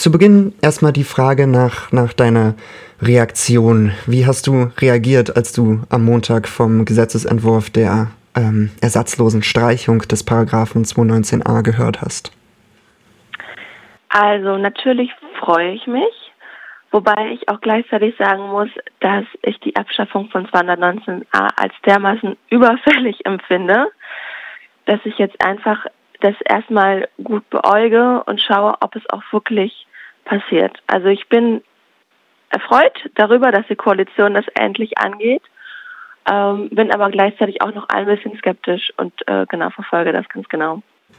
Zu Beginn erstmal die Frage nach deiner Reaktion. Wie hast du reagiert, als du am Montag vom Gesetzesentwurf der ersatzlosen Streichung des Paragraphen 219a gehört hast? Also natürlich freue ich mich, wobei ich auch gleichzeitig sagen muss, dass ich die Abschaffung von 219a als dermaßen überfällig empfinde, dass ich jetzt einfach das erstmal gut beäuge und schaue, ob es auch wirklich passiert. Also ich bin erfreut darüber, dass die Koalition das endlich angeht, bin aber gleichzeitig auch noch ein bisschen skeptisch und verfolge das ganz genau.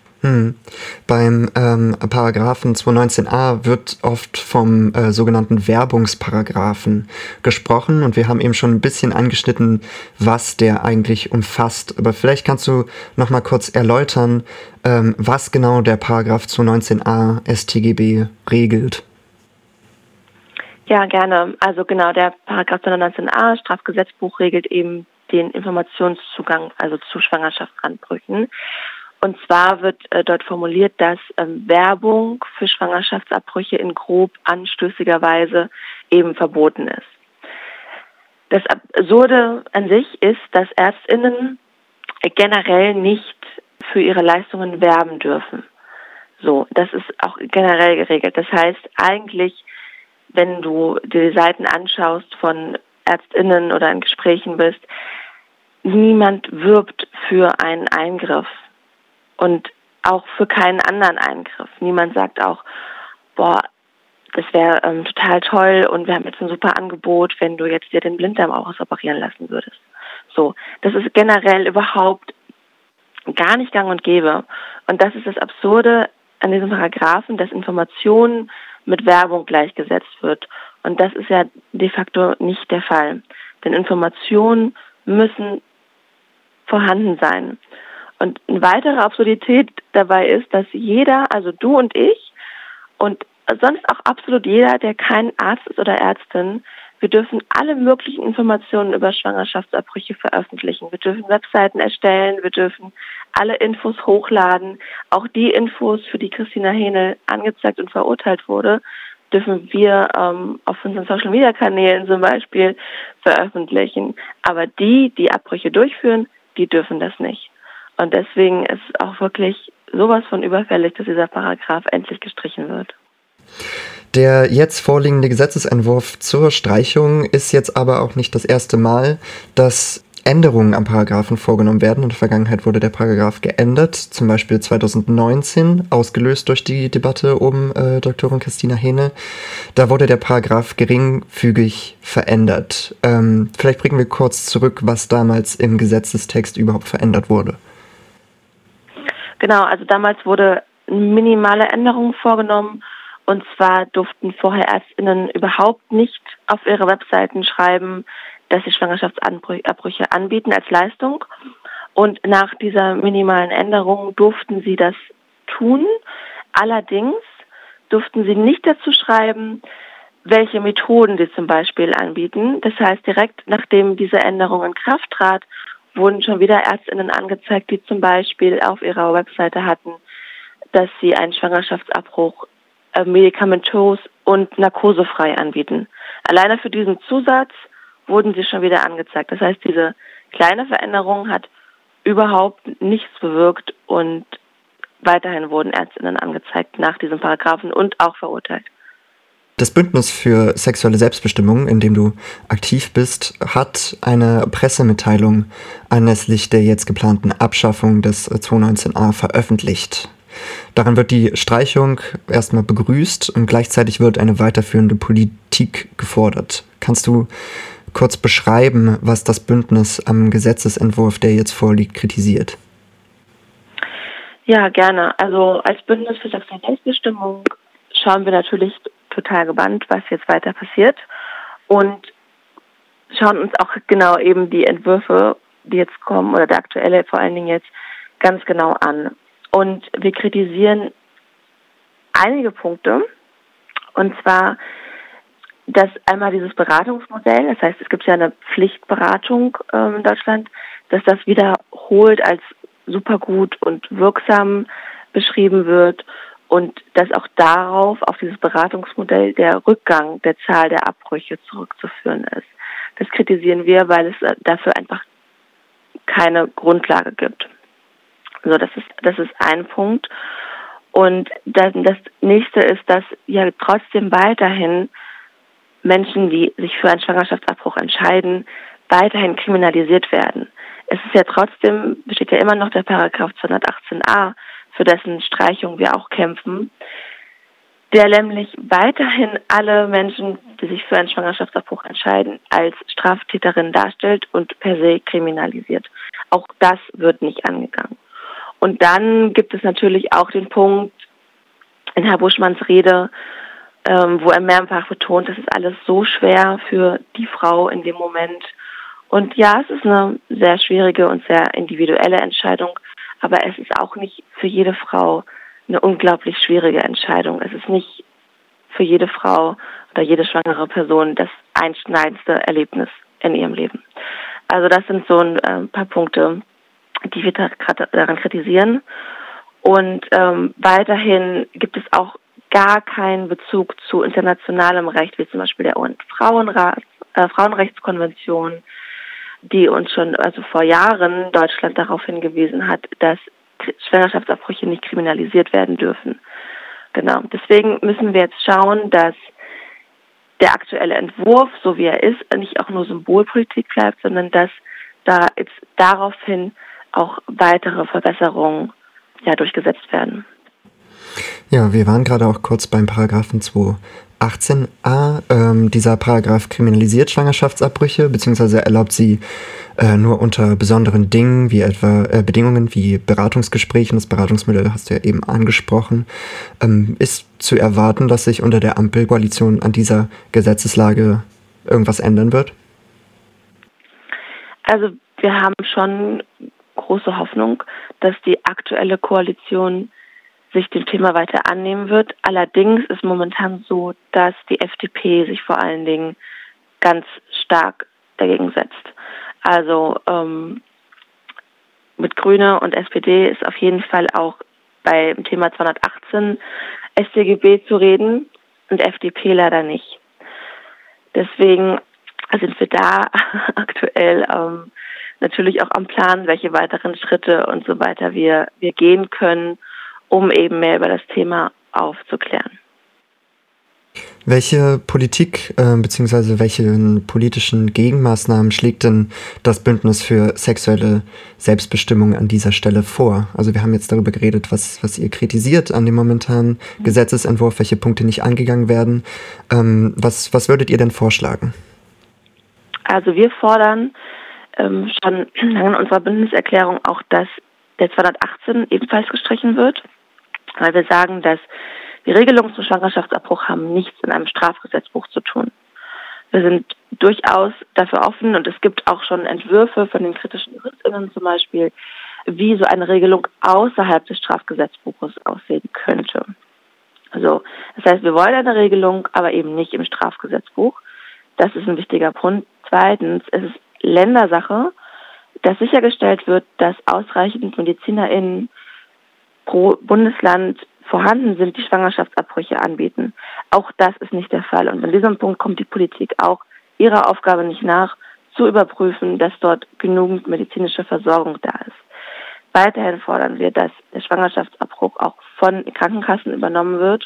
Beim Paragraphen 219a wird oft vom sogenannten Werbungsparagraphen gesprochen und wir haben eben schon ein bisschen angeschnitten, was der eigentlich umfasst. Aber vielleicht kannst du noch mal kurz erläutern, was genau der Paragraph 219a StGB regelt. Ja, gerne. Also genau, der Paragraph 219a Strafgesetzbuch regelt eben den Informationszugang, also zu Schwangerschaftsanbrüchen. Und zwar wird dort formuliert, dass Werbung für Schwangerschaftsabbrüche in grob anstößiger Weise eben verboten ist. Das Absurde an sich ist, dass ÄrztInnen generell nicht für ihre Leistungen werben dürfen. So, das ist auch generell geregelt. Das heißt, eigentlich, wenn du die Seiten anschaust von ÄrztInnen oder in Gesprächen bist, niemand wirbt für einen Eingriff. Und auch für keinen anderen Eingriff. Niemand sagt auch, das wäre total toll und wir haben jetzt ein super Angebot, wenn du jetzt dir den Blinddarm auch operieren lassen würdest. So, das ist generell überhaupt gar nicht gang und gäbe. Und das ist das Absurde an diesem Paragraphen, dass Informationen mit Werbung gleichgesetzt wird. Und das ist ja de facto nicht der Fall. Denn Informationen müssen vorhanden sein. Und eine weitere Absurdität dabei ist, dass jeder, also du und ich und sonst auch absolut jeder, der kein Arzt ist oder Ärztin, wir dürfen alle möglichen Informationen über Schwangerschaftsabbrüche veröffentlichen. Wir dürfen Webseiten erstellen, wir dürfen alle Infos hochladen. Auch die Infos, für die Christina Hähnel angezeigt und verurteilt wurde, dürfen wir auf unseren Social-Media-Kanälen zum Beispiel veröffentlichen. Aber die Abbrüche durchführen, die dürfen das nicht. Und deswegen ist es auch wirklich sowas von überfällig, dass dieser Paragraph endlich gestrichen wird. Der jetzt vorliegende Gesetzesentwurf zur Streichung ist jetzt aber auch nicht das erste Mal, dass Änderungen am Paragraphen vorgenommen werden. In der Vergangenheit wurde der Paragraph geändert, zum Beispiel 2019, ausgelöst durch die Debatte um Doktorin Christina Hähnel. Da wurde der Paragraph geringfügig verändert. Vielleicht bringen wir kurz zurück, was damals im Gesetzestext überhaupt verändert wurde. Genau, also damals wurde eine minimale Änderung vorgenommen. Und zwar durften vorher ÄrztInnen überhaupt nicht auf ihre Webseiten schreiben, dass sie Schwangerschaftsabbrüche anbieten als Leistung. Und nach dieser minimalen Änderung durften sie das tun. Allerdings durften sie nicht dazu schreiben, welche Methoden sie zum Beispiel anbieten. Das heißt, direkt nachdem diese Änderung in Kraft trat, wurden schon wieder ÄrztInnen angezeigt, die zum Beispiel auf ihrer Webseite hatten, dass sie einen Schwangerschaftsabbruch medikamentös und narkosefrei anbieten. Alleine für diesen Zusatz wurden sie schon wieder angezeigt. Das heißt, diese kleine Veränderung hat überhaupt nichts bewirkt und weiterhin wurden ÄrztInnen angezeigt nach diesem Paragraphen und auch verurteilt. Das Bündnis für sexuelle Selbstbestimmung, in dem du aktiv bist, hat eine Pressemitteilung anlässlich der jetzt geplanten Abschaffung des 219a veröffentlicht. Daran wird die Streichung erstmal begrüßt und gleichzeitig wird eine weiterführende Politik gefordert. Kannst du kurz beschreiben, was das Bündnis am Gesetzesentwurf, der jetzt vorliegt, kritisiert? Ja, gerne. Also als Bündnis für sexuelle Selbstbestimmung schauen wir natürlich total gebannt, was jetzt weiter passiert und schauen uns auch genau eben die Entwürfe, die jetzt kommen, oder der aktuelle vor allen Dingen jetzt, ganz genau an. Und wir kritisieren einige Punkte, und zwar, dass einmal dieses Beratungsmodell, das heißt, es gibt ja eine Pflichtberatung in Deutschland, dass das wiederholt als super gut und wirksam beschrieben wird Und dass auch darauf, auf dieses Beratungsmodell, der Rückgang der Zahl der Abbrüche zurückzuführen ist. Das kritisieren wir, weil es dafür einfach keine Grundlage gibt. So, das ist ein Punkt. Und das nächste ist, dass ja trotzdem weiterhin Menschen, die sich für einen Schwangerschaftsabbruch entscheiden, weiterhin kriminalisiert werden. Es ist ja trotzdem, besteht ja immer noch der Paragraph 218a, für dessen Streichung wir auch kämpfen, der nämlich weiterhin alle Menschen, die sich für einen Schwangerschaftsabbruch entscheiden, als Straftäterin darstellt und per se kriminalisiert. Auch das wird nicht angegangen. Und dann gibt es natürlich auch den Punkt in Herr Buschmanns Rede, wo er mehrfach betont, das ist alles so schwer für die Frau in dem Moment. Und ja, es ist eine sehr schwierige und sehr individuelle Entscheidung, aber es ist auch nicht für jede Frau eine unglaublich schwierige Entscheidung. Es ist nicht für jede Frau oder jede schwangere Person das einschneidendste Erlebnis in ihrem Leben. Also das sind so ein paar Punkte, die wir daran kritisieren. Und weiterhin gibt es auch gar keinen Bezug zu internationalem Recht, wie zum Beispiel der Frauenrechtskonvention, die uns schon vor Jahren Deutschland darauf hingewiesen hat, dass Schwangerschaftsabbrüche nicht kriminalisiert werden dürfen. Genau. Deswegen müssen wir jetzt schauen, dass der aktuelle Entwurf, so wie er ist, nicht auch nur Symbolpolitik bleibt, sondern dass da jetzt daraufhin auch weitere Verbesserungen durchgesetzt werden. Ja, wir waren gerade auch kurz beim Paragraphen 218a. Dieser Paragraph kriminalisiert Schwangerschaftsabbrüche, beziehungsweise erlaubt sie nur unter besonderen Dingen, wie etwa Bedingungen wie Beratungsgesprächen. Das Beratungsmodell hast du ja eben angesprochen. Ist zu erwarten, dass sich unter der Ampelkoalition an dieser Gesetzeslage irgendwas ändern wird? Also wir haben schon große Hoffnung, dass die aktuelle Koalition sich dem Thema weiter annehmen wird. Allerdings ist momentan so, dass die FDP sich vor allen Dingen ganz stark dagegen setzt. Also mit Grüne und SPD ist auf jeden Fall auch beim Thema 218 StGB zu reden und FDP leider nicht. Deswegen sind wir da aktuell natürlich auch am Plan, welche weiteren Schritte und so weiter wir gehen können, um eben mehr über das Thema aufzuklären. Welche Politik bzw. welche politischen Gegenmaßnahmen schlägt denn das Bündnis für sexuelle Selbstbestimmung an dieser Stelle vor? Also wir haben jetzt darüber geredet, was ihr kritisiert an dem momentanen Gesetzesentwurf, welche Punkte nicht angegangen werden. Was würdet ihr denn vorschlagen? Also wir fordern schon lange in unserer Bündniserklärung auch, dass der 218 ebenfalls gestrichen wird, weil wir sagen, dass die Regelungen zum Schwangerschaftsabbruch haben nichts in einem Strafgesetzbuch zu tun. Wir sind durchaus dafür offen und es gibt auch schon Entwürfe von den kritischen JuristInnen zum Beispiel, wie so eine Regelung außerhalb des Strafgesetzbuches aussehen könnte. Also das heißt, wir wollen eine Regelung, aber eben nicht im Strafgesetzbuch. Das ist ein wichtiger Punkt. Zweitens, es ist Ländersache, dass sichergestellt wird, dass ausreichend MedizinerInnen pro Bundesland vorhanden sind, die Schwangerschaftsabbrüche anbieten. Auch das ist nicht der Fall. Und an diesem Punkt kommt die Politik auch ihrer Aufgabe nicht nach, zu überprüfen, dass dort genügend medizinische Versorgung da ist. Weiterhin fordern wir, dass der Schwangerschaftsabbruch auch von Krankenkassen übernommen wird.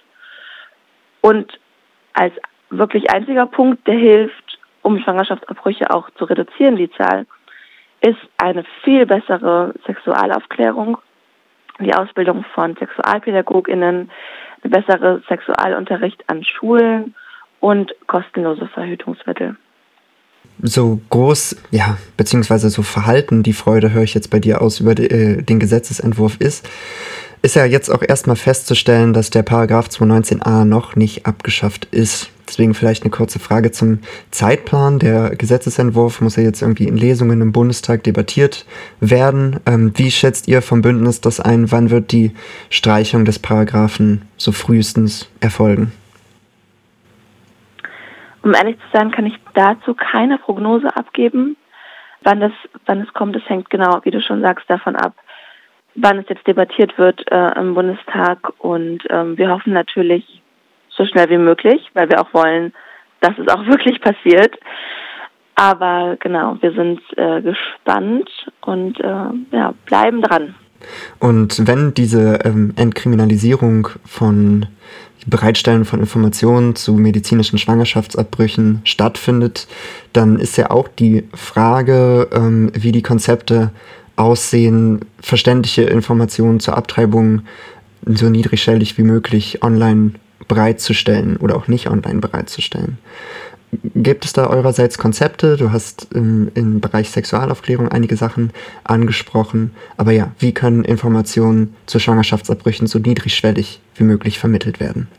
Und als wirklich einziger Punkt, der hilft, um Schwangerschaftsabbrüche auch zu reduzieren, die Zahl, ist eine viel bessere Sexualaufklärung, die Ausbildung von SexualpädagogInnen, ein besserer Sexualunterricht an Schulen und kostenlose Verhütungsmittel. So groß, beziehungsweise so verhalten die Freude, höre ich jetzt bei dir aus, über den Gesetzesentwurf ist ja jetzt auch erstmal festzustellen, dass der Paragraph 219a noch nicht abgeschafft ist. Deswegen vielleicht eine kurze Frage zum Zeitplan. Der Gesetzesentwurf muss ja jetzt irgendwie in Lesungen im Bundestag debattiert werden. Wie schätzt ihr vom Bündnis das ein? Wann wird die Streichung des Paragraphen so frühestens erfolgen? Um ehrlich zu sein, kann ich dazu keine Prognose abgeben. Wann es kommt, das hängt genau, wie du schon sagst, davon ab, wann es jetzt debattiert wird im Bundestag. Und wir hoffen natürlich so schnell wie möglich, weil wir auch wollen, dass es auch wirklich passiert. Aber genau, wir sind gespannt und bleiben dran. Und wenn diese Entkriminalisierung von Bereitstellen von Informationen zu medizinischen Schwangerschaftsabbrüchen stattfindet, dann ist ja auch die Frage, wie die Konzepte aussehen, verständliche Informationen zur Abtreibung so niedrigschwellig wie möglich online bereitzustellen oder auch nicht online bereitzustellen. Gibt es da eurerseits Konzepte? Du hast im Bereich Sexualaufklärung einige Sachen angesprochen. Aber ja, wie können Informationen zu Schwangerschaftsabbrüchen so niedrigschwellig wie möglich vermittelt werden?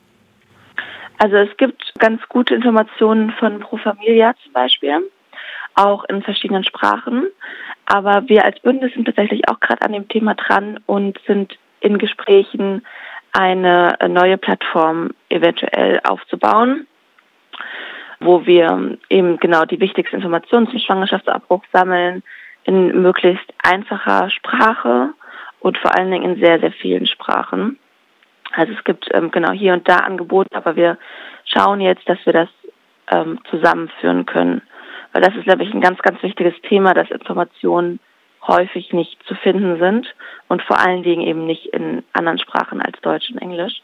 Also es gibt ganz gute Informationen von Pro Familia zum Beispiel, auch in verschiedenen Sprachen. Aber wir als Bündnis sind tatsächlich auch gerade an dem Thema dran und sind in Gesprächen, eine neue Plattform eventuell aufzubauen, wo wir eben genau die wichtigsten Informationen zum Schwangerschaftsabbruch sammeln, in möglichst einfacher Sprache und vor allen Dingen in sehr, sehr vielen Sprachen. Also es gibt genau hier und da Angebote, aber wir schauen jetzt, dass wir das zusammenführen können. Weil das ist, glaube ich, ein ganz, ganz wichtiges Thema, dass Informationen häufig nicht zu finden sind und vor allen Dingen eben nicht in anderen Sprachen als Deutsch und Englisch.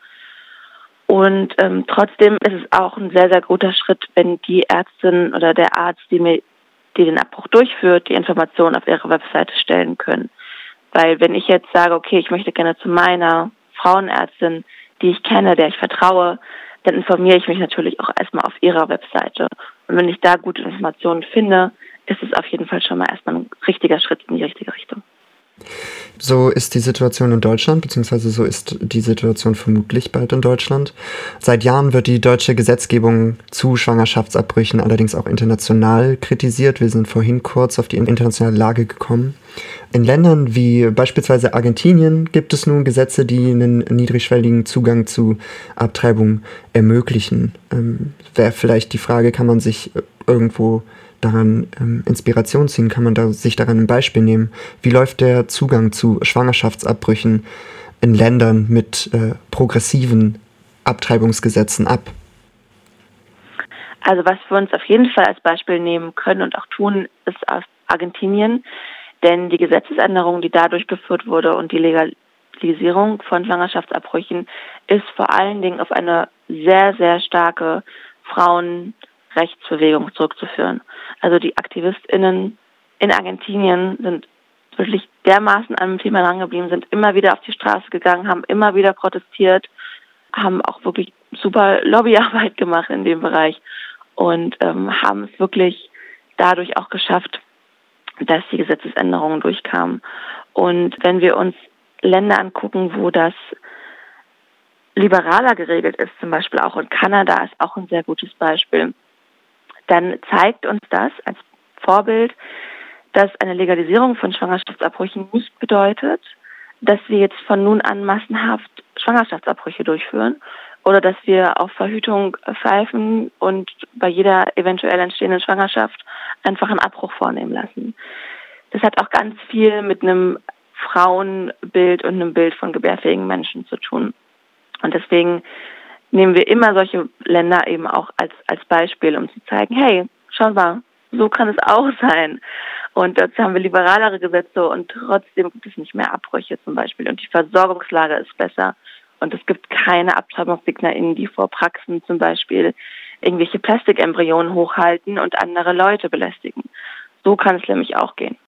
Und trotzdem ist es auch ein sehr, sehr guter Schritt, wenn die Ärztin oder der Arzt, die den Abbruch durchführt, die Informationen auf ihre Webseite stellen können. Weil wenn ich jetzt sage, okay, ich möchte gerne zu meiner Frauenärztin, die ich kenne, der ich vertraue, dann informiere ich mich natürlich auch erstmal auf ihrer Webseite. Und wenn ich da gute Informationen finde, ist es auf jeden Fall schon mal erstmal ein richtiger Schritt in die richtige Richtung. So ist die Situation in Deutschland, beziehungsweise so ist die Situation vermutlich bald in Deutschland. Seit Jahren wird die deutsche Gesetzgebung zu Schwangerschaftsabbrüchen allerdings auch international kritisiert. Wir sind vorhin kurz auf die internationale Lage gekommen. In Ländern wie beispielsweise Argentinien gibt es nun Gesetze, die einen niedrigschwelligen Zugang zu Abtreibung ermöglichen. Wäre vielleicht die Frage, kann man sich irgendwo daran Inspiration ziehen, kann man sich daran ein Beispiel nehmen. Wie läuft der Zugang zu Schwangerschaftsabbrüchen in Ländern mit progressiven Abtreibungsgesetzen ab? Also was wir uns auf jeden Fall als Beispiel nehmen können und auch tun, ist aus Argentinien, denn die Gesetzesänderung, die da durchgeführt wurde und die Legalisierung von Schwangerschaftsabbrüchen ist vor allen Dingen auf eine sehr, sehr starke Frauenrechtsbewegung zurückzuführen. Also die AktivistInnen in Argentinien sind wirklich dermaßen an dem Thema drangeblieben, sind immer wieder auf die Straße gegangen, haben immer wieder protestiert, haben auch wirklich super Lobbyarbeit gemacht in dem Bereich und haben es wirklich dadurch auch geschafft, dass die Gesetzesänderungen durchkamen. Und wenn wir uns Länder angucken, wo das liberaler geregelt ist, zum Beispiel auch in Kanada ist auch ein sehr gutes Beispiel, dann zeigt uns das als Vorbild, dass eine Legalisierung von Schwangerschaftsabbrüchen nicht bedeutet, dass wir jetzt von nun an massenhaft Schwangerschaftsabbrüche durchführen oder dass wir auf Verhütung pfeifen und bei jeder eventuell entstehenden Schwangerschaft einfach einen Abbruch vornehmen lassen. Das hat auch ganz viel mit einem Frauenbild und einem Bild von gebärfähigen Menschen zu tun. Und deswegen nehmen wir immer solche Länder eben auch als Beispiel, um zu zeigen, hey, schau mal, so kann es auch sein. Und dazu haben wir liberalere Gesetze und trotzdem gibt es nicht mehr Abbrüche zum Beispiel. Und die Versorgungslage ist besser. Und es gibt keine AbtreibungsgegnerInnen, die vor Praxen zum Beispiel irgendwelche Plastikembryonen hochhalten und andere Leute belästigen. So kann es nämlich auch gehen.